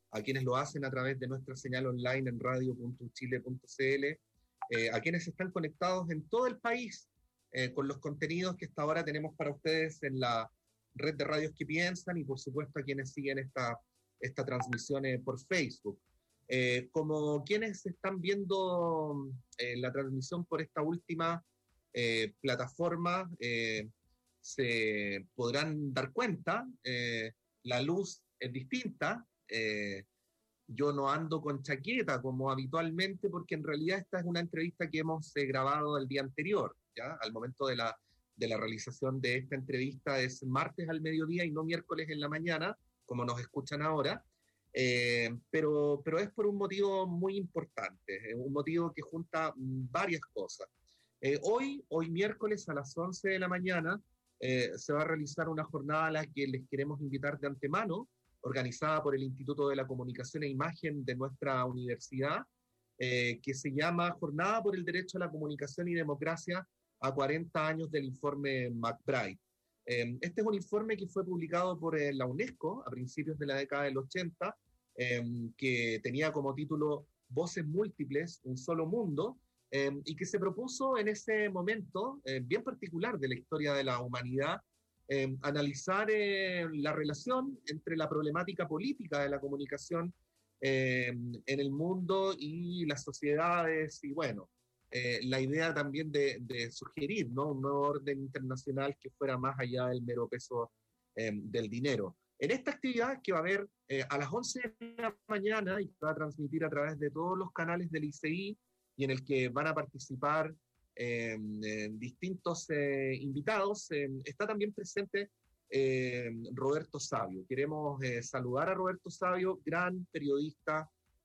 a quienes lo hacen a través de nuestra señal online en radio.chile.cl, a quienes están conectados en todo el país con los contenidos que hasta ahora tenemos para ustedes en la red de radios que piensan y por supuesto a quienes siguen esta transmisión por Facebook. Como quienes están viendo la transmisión por esta última plataforma, se podrán dar cuenta, la luz es distinta. Yo no ando con chaqueta como habitualmente porque en realidad esta es una entrevista que hemos grabado el día anterior, ¿ya? Al momento de la realización de esta entrevista es martes al mediodía y no miércoles en la mañana, como nos escuchan ahora, pero es por un motivo muy importante, un motivo que junta varias cosas. Hoy miércoles a las 11 de la mañana se va a realizar una jornada a la que les queremos invitar de antemano, organizada por el Instituto de la Comunicación e Imagen de nuestra universidad, que se llama Jornada por el Derecho a la Comunicación y Democracia a 40 años del informe MacBride. Este es un informe que fue publicado por la UNESCO a principios de la década del 80, que tenía como título Voces Múltiples, un solo mundo, y que se propuso en ese momento bien particular de la historia de la humanidad, analizar la relación entre la problemática política de la comunicación en el mundo y las sociedades, y bueno, la idea también de sugerir, ¿no?, un nuevo orden internacional que fuera más allá del mero peso del dinero. En esta actividad que va a haber a las 11 de la mañana y que va a transmitir a través de todos los canales del ICI y en el que van a participar distintos invitados, está también presente Roberto Savio. Queremos saludar a Roberto Savio, gran periodista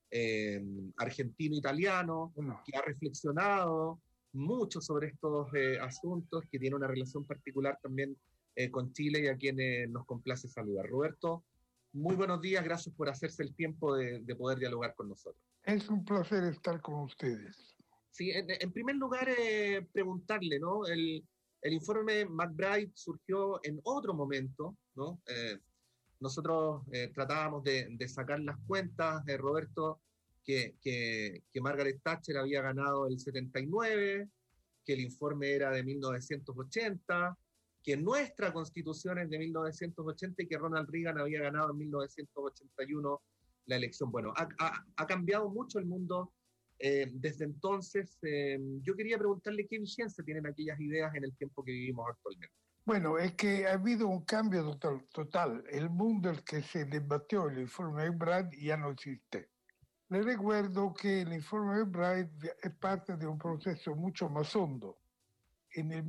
argentino-italiano, que ha reflexionado mucho sobre estos asuntos, que tiene una relación particular también con Chile y a quienes nos complace saludar. Roberto, muy buenos días, gracias por hacerse el tiempo de poder dialogar con nosotros. Es un placer estar con ustedes. Sí, en primer lugar, preguntarle, ¿no? El informe MacBride surgió en otro momento, ¿no? Nosotros tratábamos de sacar las cuentas, Roberto, que Margaret Thatcher había ganado el 79, que el informe era de 1980, que nuestra constitución es de 1980 y que Ronald Reagan había ganado en 1981 la elección. Bueno, ha cambiado mucho el mundo desde entonces. Yo quería preguntarle qué vigencia tienen aquellas ideas en el tiempo que vivimos actualmente. Bueno, es que ha habido un cambio total. El mundo en el que se debatió el informe MacBride ya no existe. Le recuerdo que el informe MacBride es parte de un proceso mucho más hondo. En el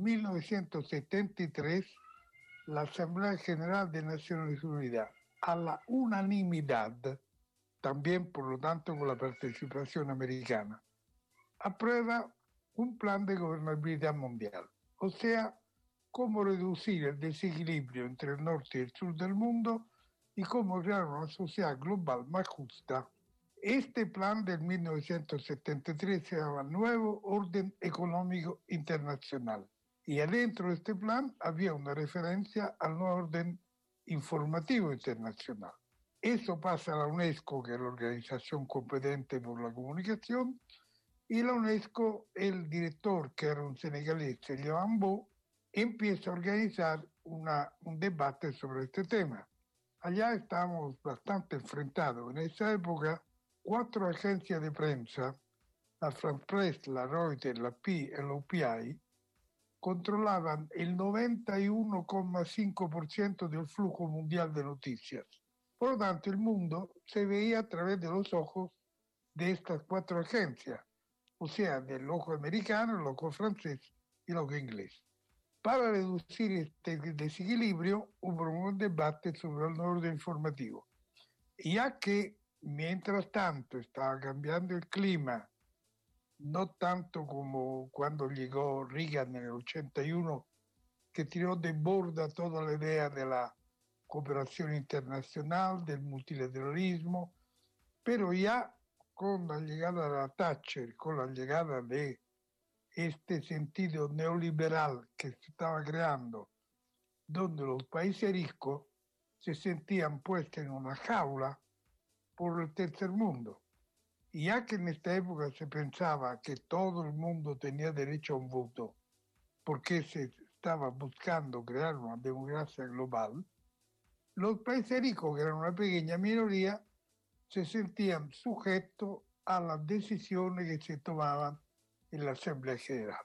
1973, la Asamblea General de Naciones Unidas, a la unanimidad, también por lo tanto con la participación americana, aprueba un plan de gobernabilidad mundial. O sea, cómo reducir el desequilibrio entre el norte y el sur del mundo y cómo crear una sociedad global más justa. Este plan del 1973 se llama Nuevo Orden Económico Internacional. Y adentro de este plan había una referencia al nuevo orden informativo internacional. Eso pasa a la UNESCO, que es la organización competente por la comunicación, y la UNESCO, el director, que era un senegalés, Jean Bo, empieza a organizar un debate sobre este tema. Allá estábamos bastante enfrentados. En esa época, 4 agencias de prensa, la France Press, la Reuters, la PI y la UPI, controlaban el 91,5% del flujo mundial de noticias. Por lo tanto, el mundo se veía a través de los ojos de estas 4 agencias, o sea, del ojo americano, el ojo francés y el ojo inglés. Para reducir este desequilibrio, hubo un debate sobre el orden informativo. Ya que, mientras tanto, estaba cambiando el clima, no tanto como cuando llegó Reagan en el 81, que tiró de borda toda la idea de la cooperación internacional, del multilateralismo, pero ya con la llegada de la Thatcher, con la llegada de este sentido neoliberal que se estaba creando, donde los países ricos se sentían puestos en una jaula por el tercer mundo. Y ya que en esta época se pensaba que todo el mundo tenía derecho a un voto, porque se estaba buscando crear una democracia global, los países ricos, que eran una pequeña minoría, se sentían sujetos a las decisiones que se tomaban en la Asamblea General.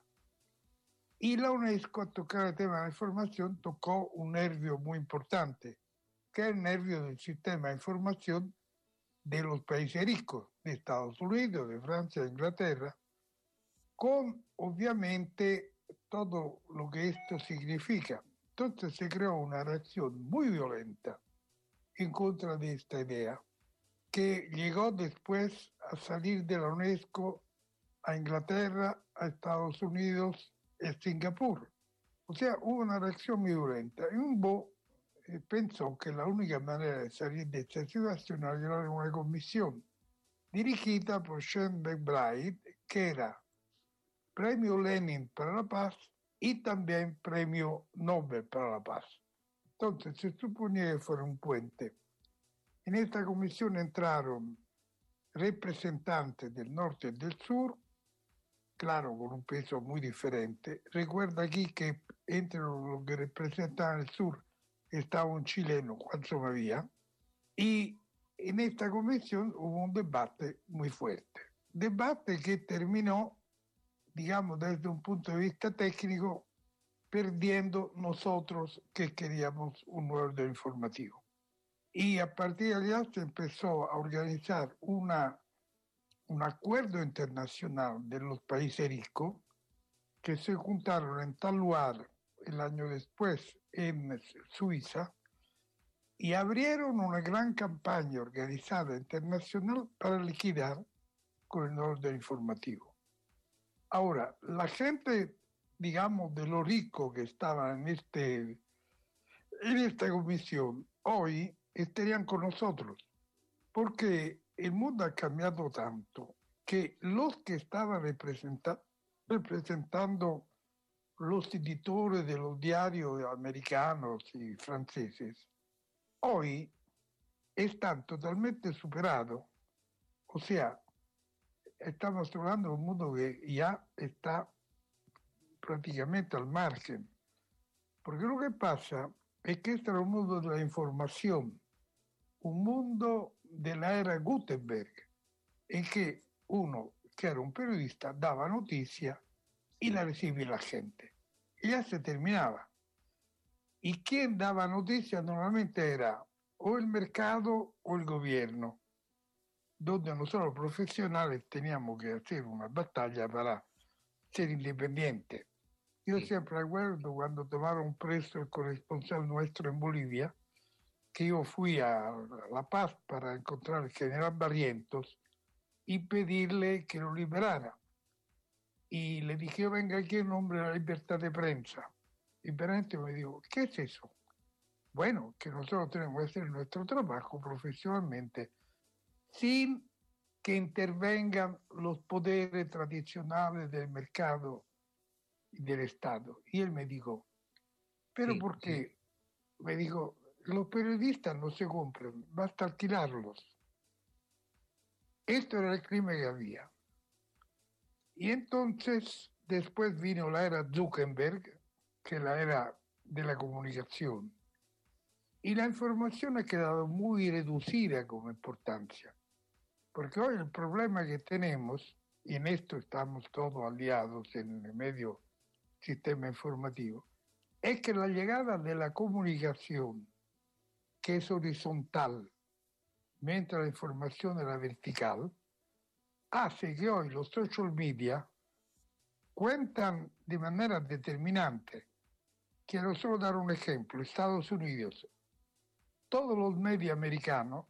Y la UNESCO, al tocar el tema de la información, tocó un nervio muy importante, que es el nervio del sistema de información de los países ricos, de Estados Unidos, de Francia, de Inglaterra, con obviamente todo lo que esto significa. Entonces se creó una reacción muy violenta en contra de esta idea, que llegó después a salir de la UNESCO a Inglaterra, a Estados Unidos y a Singapur. O sea, hubo una reacción muy violenta. Y Humboldt pensó que la única manera de salir de esta situación era crear una comisión dirigida por Sean McBride, que era Premio Lenin para la Paz y también Premio Nobel para la Paz. Entonces se suponía que fuera un puente. En esta comisión entraron representantes del norte y del sur, claro, con un peso muy diferente. Recuerda aquí que entre los que representaban el sur estaba un chileno, Juan Somavía, y en esta comisión hubo un debate muy fuerte. Debate que terminó, digamos, desde un punto de vista técnico, perdiendo nosotros que queríamos un orden informativo. Y a partir de allá se empezó a organizar un acuerdo internacional de los países ricos que se juntaron en tal lugar el año después en Suiza y abrieron una gran campaña organizada internacional para liquidar con el orden informativo. Ahora, la gente, digamos, de lo rico que estaba en esta comisión, hoy estarían con nosotros, porque el mundo ha cambiado tanto que los que estaban representando los editores de los diarios americanos y franceses, hoy están totalmente superados. O sea, estamos hablando de un mundo que ya está prácticamente al margen. Porque lo que pasa es que este era un mundo de la información, un mundo de la era Gutenberg, en que uno, que era un periodista, daba noticia y la recibía la gente. Y ya se terminaba. Y quien daba noticia normalmente era o el mercado o el gobierno, donde nosotros profesionales teníamos que hacer una batalla para ser independientes. Yo siempre recuerdo cuando tomaron preso el corresponsal nuestro en Bolivia, que yo fui a La Paz para encontrar al general Barrientos y pedirle que lo liberara. Y le dije, venga aquí en nombre de la libertad de prensa. Y Barrientos me dijo, ¿qué es eso? Bueno, que nosotros tenemos que hacer nuestro trabajo profesionalmente sin que intervengan los poderes tradicionales del mercado y del Estado. Y él me dijo, ¿pero por qué? Me dijo, los periodistas no se compran, basta alquilarlos. Esto era el crimen que había. Y entonces, después vino la era Zuckerberg, que es la era de la comunicación. Y la información ha quedado muy reducida como importancia. Porque hoy el problema que tenemos, y en esto estamos todos aliados en el medio sistema informativo, es que la llegada de la comunicación, que es horizontal, mientras la información era vertical, hace que hoy los social media cuentan de manera determinante. Quiero solo dar un ejemplo. Estados Unidos, todos los medios americanos,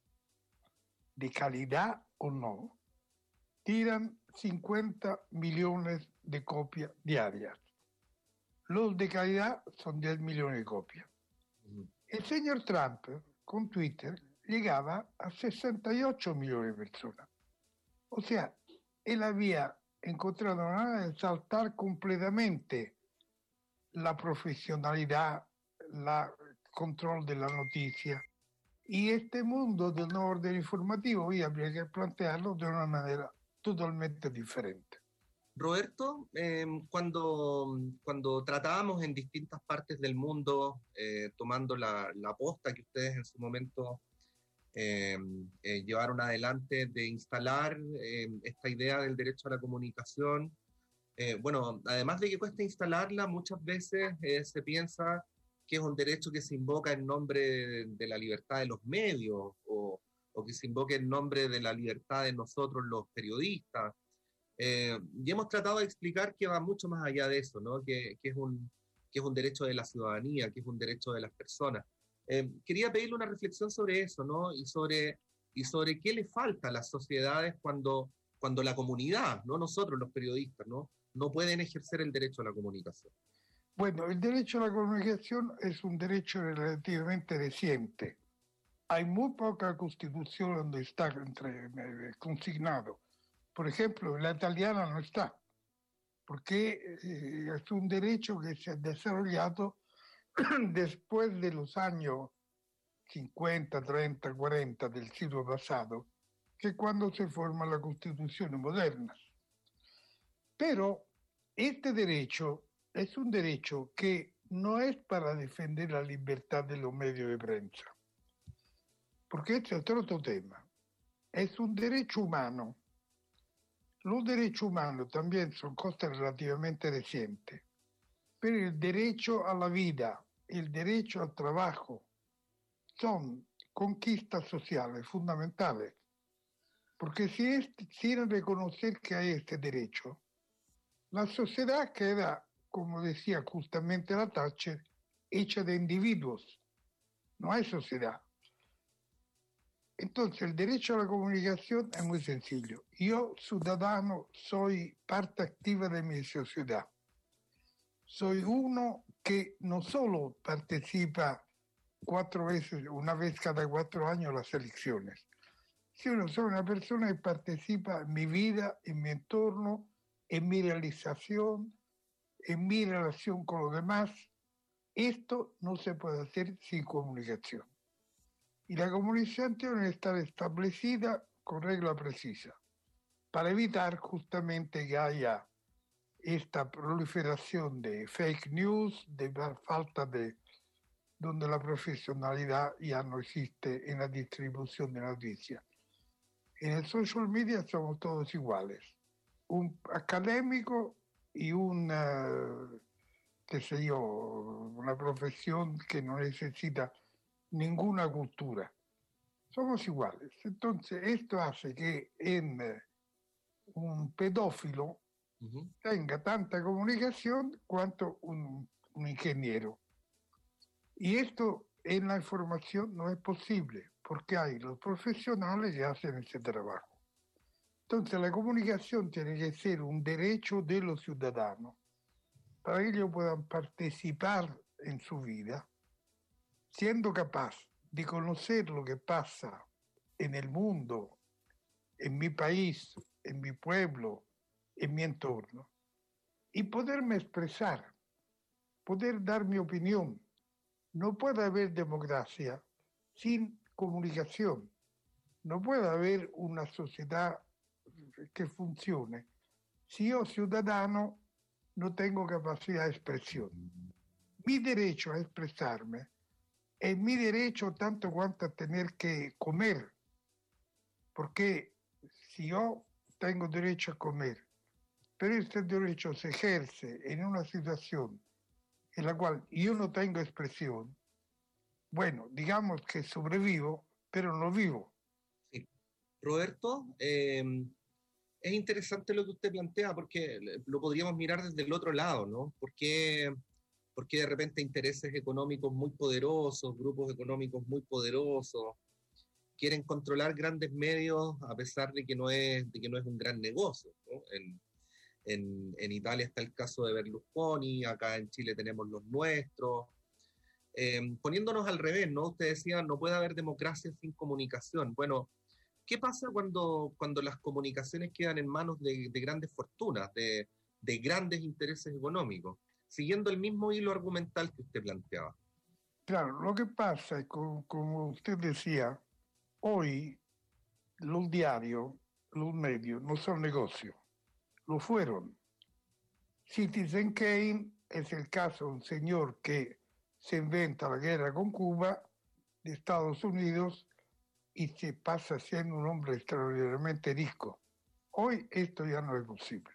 de calidad o no, tiran 50 millones de copias diarias. Los de calidad son 10 millones de copias. El señor Trump, con Twitter, llegaba a 68 millones de personas. O sea, él había encontrado una manera de saltar completamente la profesionalidad, el control de la noticia. Y este mundo del nuevo orden informativo hoy habría que plantearlo de una manera totalmente diferente. Roberto, cuando tratábamos en distintas partes del mundo, tomando la posta que ustedes en su momento llevaron adelante de instalar esta idea del derecho a la comunicación, bueno, además de que cuesta instalarla, muchas veces se piensa que es un derecho que se invoca en nombre de la libertad de los medios o que se invoca en nombre de la libertad de nosotros los periodistas. Y hemos tratado de explicar que va mucho más allá de eso, ¿no? Que es un derecho de la ciudadanía, que es un derecho de las personas. Quería pedirle una reflexión sobre eso, ¿no? Y sobre qué le falta a las sociedades cuando la comunidad, no nosotros los periodistas, no pueden ejercer el derecho a la comunicación. Bueno, el derecho a la comunicación es un derecho relativamente reciente. Hay muy poca constitución donde está consignado. Por ejemplo, la italiana no está, porque es un derecho que se ha desarrollado después de los años 50, 30, 40 del siglo pasado, que es cuando se forman las constituciones modernas. Pero este derecho es un derecho que no es para defender la libertad de los medios de prensa, porque este es otro tema. Es un derecho humano. Los derechos humanos también son cosas relativamente recientes, pero el derecho a la vida, el derecho al trabajo, son conquistas sociales fundamentales, porque sin reconocer que hay este derecho, la sociedad queda, como decía justamente la Thatcher, hecha de individuos, no hay sociedad. Entonces el derecho a la comunicación es muy sencillo. Yo, ciudadano, soy parte activa de mi sociedad. Soy uno que no solo participa 4 veces, una vez cada 4 años las elecciones, sino soy una persona que participa en mi vida, en mi entorno, en mi realización, en mi relación con los demás. Esto no se puede hacer sin comunicación. Y la comunicación debe estar establecida con regla precisa para evitar justamente que haya esta proliferación de fake news, de falta de donde la profesionalidad ya no existe en la distribución de noticias. En el social media somos todos iguales. Un académico y qué sé yo, una profesión que no necesita ninguna cultura. Somos iguales. Entonces, esto hace que en un pedófilo tenga tanta comunicación cuanto un ingeniero. Y esto en la información no es posible, porque hay los profesionales que hacen ese trabajo. Entonces, la comunicación tiene que ser un derecho de los ciudadanos para que ellos puedan participar en su vida, siendo capaz de conocer lo que pasa en el mundo, en mi país, en mi pueblo, en mi entorno, y poderme expresar, poder dar mi opinión. No puede haber democracia sin comunicación. No puede haber una sociedad que funcione si yo, ciudadano, no tengo capacidad de expresión. Mi derecho a expresarme es mi derecho tanto cuanto a tener que comer, porque si yo tengo derecho a comer, pero este derecho se ejerce en una situación en la cual yo no tengo expresión, bueno, digamos que sobrevivo, pero no vivo. Sí. Roberto, es interesante lo que usted plantea porque lo podríamos mirar desde el otro lado, ¿no? Porque de repente intereses económicos muy poderosos, grupos económicos muy poderosos, quieren controlar grandes medios a pesar de que no es un gran negocio, ¿no? En Italia está el caso de Berlusconi, acá en Chile tenemos los nuestros. Poniéndonos al revés, ¿no? Usted decía, no puede haber democracia sin comunicación. Bueno, ¿qué pasa cuando las comunicaciones quedan en manos de grandes fortunas, de grandes intereses económicos? Siguiendo el mismo hilo argumental que usted planteaba. Claro, lo que pasa es, como usted decía, hoy los diarios, los medios, no son negocios, lo fueron. Citizen Kane es el caso de un señor que se inventa la guerra con Cuba, de Estados Unidos, y se pasa siendo un hombre extraordinariamente rico. Hoy esto ya no es posible.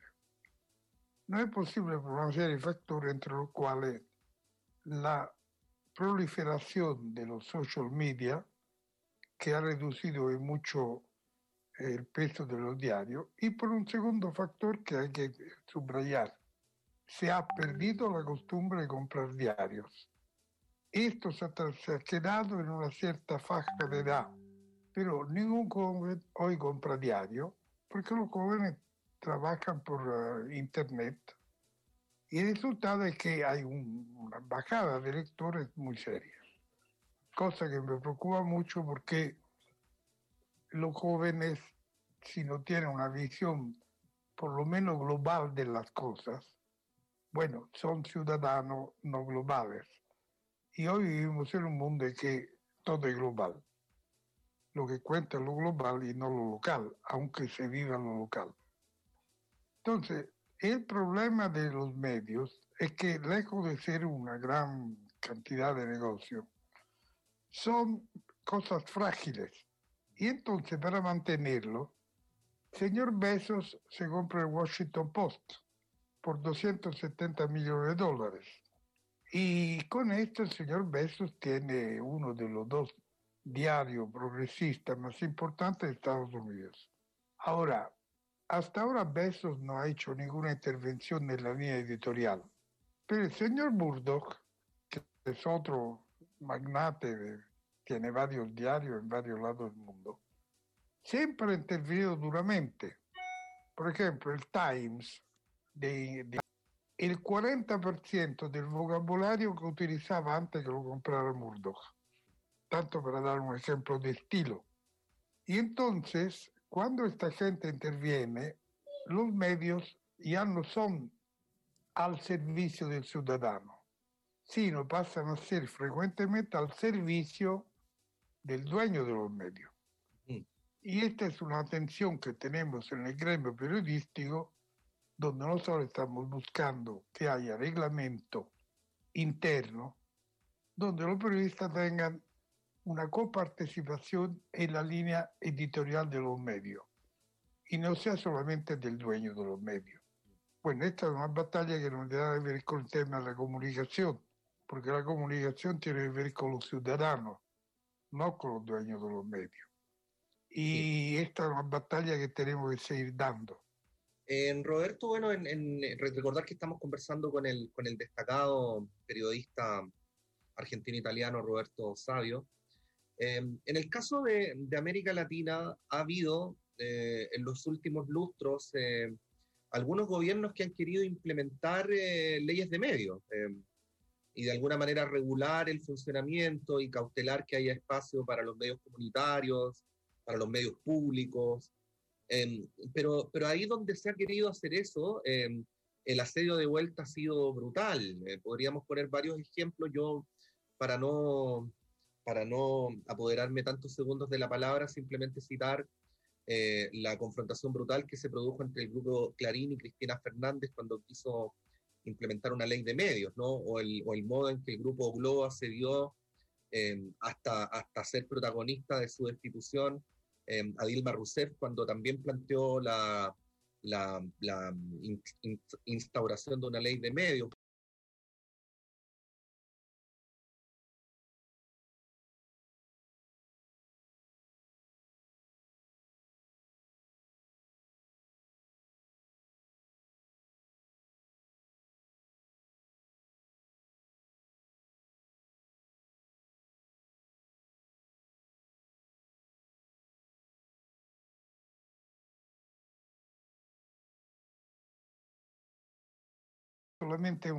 No es posible por una serie de factores entre los cuales la proliferación de los social media, que ha reducido en mucho el peso de los diarios, y por un segundo factor que hay que subrayar, se ha perdido la costumbre de comprar diarios. Esto se ha quedado en una cierta faja de edad, pero ningún joven hoy compra diario porque los jóvenes trabajan por internet y el resultado es que hay una bajada de lectores muy seria, cosa que me preocupa mucho porque los jóvenes, si no tienen una visión por lo menos global de las cosas, bueno, son ciudadanos no globales. Y hoy vivimos en un mundo en que todo es global. Lo que cuenta es lo global y no lo local, aunque se viva lo local. Entonces, el problema de los medios es que lejos de ser una gran cantidad de negocios, son cosas frágiles. Y entonces, para mantenerlo, señor Bezos se compra el Washington Post por 270 millones de dólares. Y con esto el señor Bezos tiene uno de los dos diarios progresistas más importantes de Estados Unidos. Ahora, hasta ahora Bezos no ha hecho ninguna intervención en la línea editorial, pero el señor Murdoch, que es otro magnate, tiene varios diarios en varios lados del mundo, siempre ha intervenido duramente. Por ejemplo, el Times el 40% del vocabolario que utilizaba antes que lo comprara Murdoch, tanto para dar un ejemplo de estilo. Y entonces, cuando esta gente interviene, los medios ya no son al servicio del ciudadano, sino pasan a ser frecuentemente al servicio del dueño de los medios. Mm. Y esta es una tensión que tenemos en el gremio periodístico, donde nosotros estamos buscando que haya reglamento interno, donde los periodistas tengan una coparticipación en la línea editorial de los medios y no sea solamente del dueño de los medios. Bueno, esta es una batalla que no tiene que ver con el tema de la comunicación, porque la comunicación tiene que ver con los ciudadanos, no con los dueños de los medios. Sí. Y esta es una batalla que tenemos que seguir dando. Roberto, bueno, recordar que estamos conversando con el destacado periodista argentino-italiano Roberto Savio. En el caso de América Latina ha habido en los últimos lustros algunos gobiernos que han querido implementar leyes de medios y de alguna manera regular el funcionamiento y cautelar que haya espacio para los medios comunitarios, para los medios públicos. Pero ahí donde se ha querido hacer eso, el asedio de vuelta ha sido brutal. Podríamos poner varios ejemplos. Yo, para no, para no apoderarme tantos segundos de la palabra, simplemente citar la confrontación brutal que se produjo entre el grupo Clarín y Cristina Fernández cuando quiso implementar una ley de medios, ¿no? O el modo en que el grupo Globo accedió hasta ser protagonista de su destitución a Dilma Rousseff cuando también planteó la instauración de una ley de medios. Solamente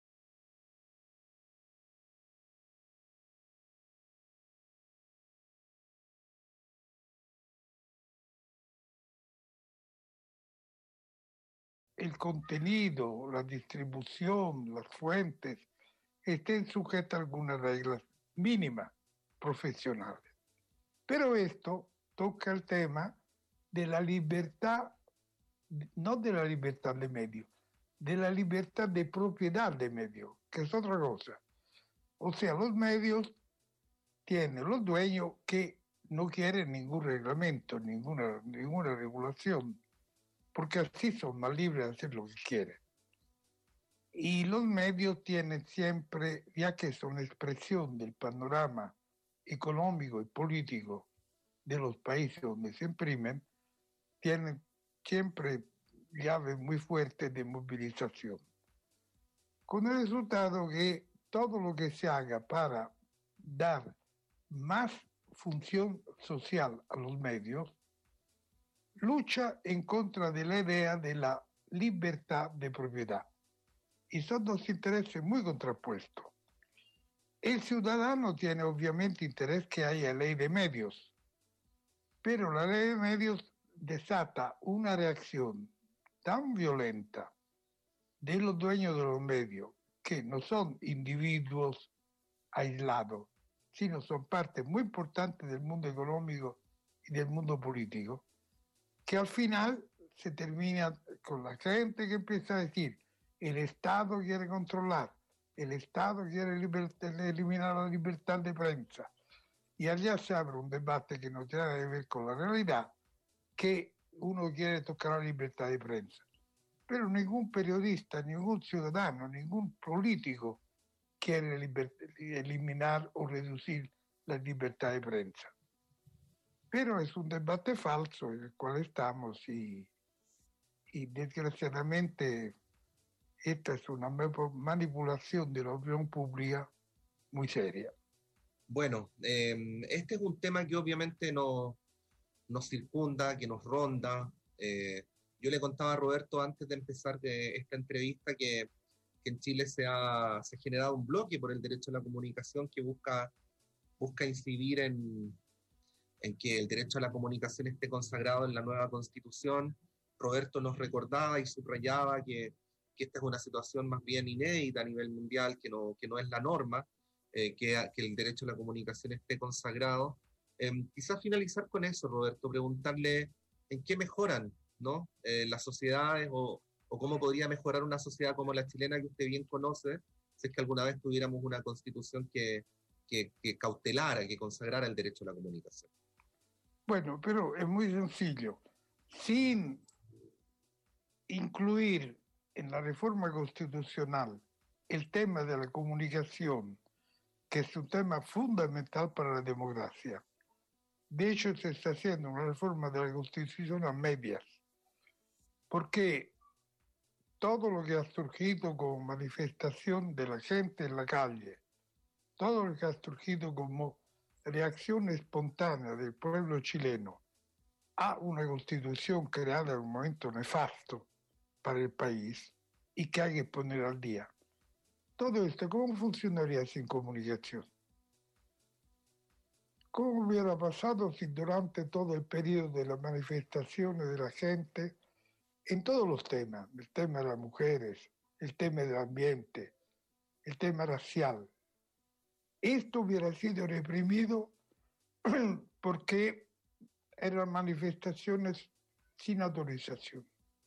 el contenido, la distribución, las fuentes, estén sujetas a algunas reglas mínimas profesionales. Pero esto toca el tema de la libertad, no de la libertad de medios, de la libertad de propiedad de medios, que es otra cosa. O sea, los medios tienen los dueños que no quieren ningún reglamento, ninguna regulación, porque así son más libres de hacer lo que quieren. Y los medios tienen siempre, ya que son expresión del panorama económico y político de los países donde se imprimen, tienen siempre llaves muy fuertes de movilización. Con el resultado que todo lo que se haga para dar más función social a los medios lucha en contra de la idea de la libertad de propiedad. Y son dos intereses muy contrapuestos. El ciudadano tiene obviamente interés que haya ley de medios, pero la ley de medios desata una reacción tan violenta de los dueños de los medios, que no son individuos aislados, sino son parte muy importante del mundo económico y del mundo político, que al final se termina con la gente que empieza a decir: el Estado quiere controlar, el Estado quiere eliminar la libertad de prensa. Y allá se abre un debate que no tiene que ver con la realidad, que uno quiere tocar la libertad de prensa. Pero ningún periodista, ningún ciudadano, ningún político quiere eliminar o reducir la libertad de prensa. Pero es un debate falso en el cual estamos y desgraciadamente esta es una manipulación de la opinión pública muy seria. Bueno, este es un tema que obviamente nos circunda, que nos ronda. Yo le contaba a Roberto antes de empezar esta entrevista que en Chile se ha generado un bloque por el derecho a la comunicación que busca incidir en que el derecho a la comunicación esté consagrado en la nueva Constitución. Roberto nos recordaba y subrayaba que esta es una situación más bien inédita a nivel mundial, que no es la norma, que el derecho a la comunicación esté consagrado. Quizás finalizar con eso, Roberto, preguntarle en qué mejoran, ¿no? Las sociedades o cómo podría mejorar una sociedad como la chilena que usted bien conoce, si es que alguna vez tuviéramos una constitución que cautelara, que consagrara el derecho a la comunicación. Bueno, pero es muy sencillo. Sin incluir en la reforma constitucional el tema de la comunicación, que es un tema fundamental para la democracia. De hecho, se está haciendo una reforma de la Constitución a medias, porque todo lo que ha surgido como manifestación de la gente en la calle, todo lo que ha surgido como reacción espontánea del pueblo chileno a una constitución creada en un momento nefasto para el país y que hay que poner al día. Todo esto, ¿cómo funcionaría sin comunicación? ¿Cómo hubiera pasado si durante todo el periodo de las manifestaciones de la gente, en todos los temas, el tema de las mujeres, el tema del ambiente, el tema racial, esto hubiera sido reprimido porque eran manifestaciones sin autorización?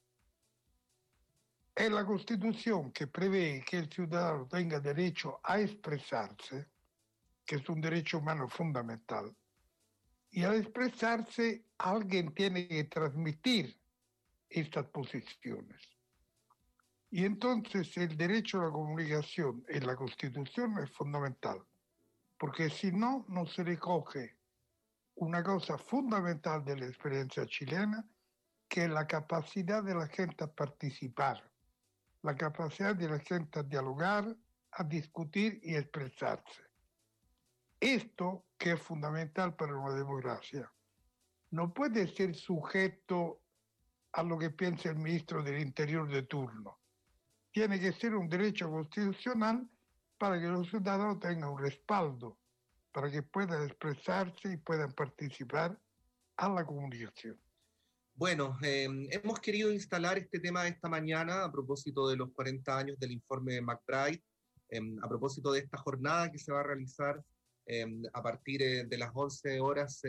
Es la Constitución que prevé que el ciudadano tenga derecho a expresarse, que es un derecho humano fundamental, y al expresarse alguien tiene que transmitir estas posiciones. Y entonces el derecho a la comunicación en la Constitución es fundamental, porque si no, no se recoge una cosa fundamental de la experiencia chilena, que es la capacidad de la gente a participar, la capacidad de la gente a dialogar, a discutir y a expresarse. Esto, que es fundamental para una democracia, no puede ser sujeto a lo que piensa el ministro del Interior de turno. Tiene que ser un derecho constitucional para que los ciudadanos tengan un respaldo, para que puedan expresarse y puedan participar a la comunicación. Bueno, hemos querido instalar este tema esta mañana a propósito de los 40 años del informe de McBride, a propósito de esta jornada que se va a realizar a partir de las 11 horas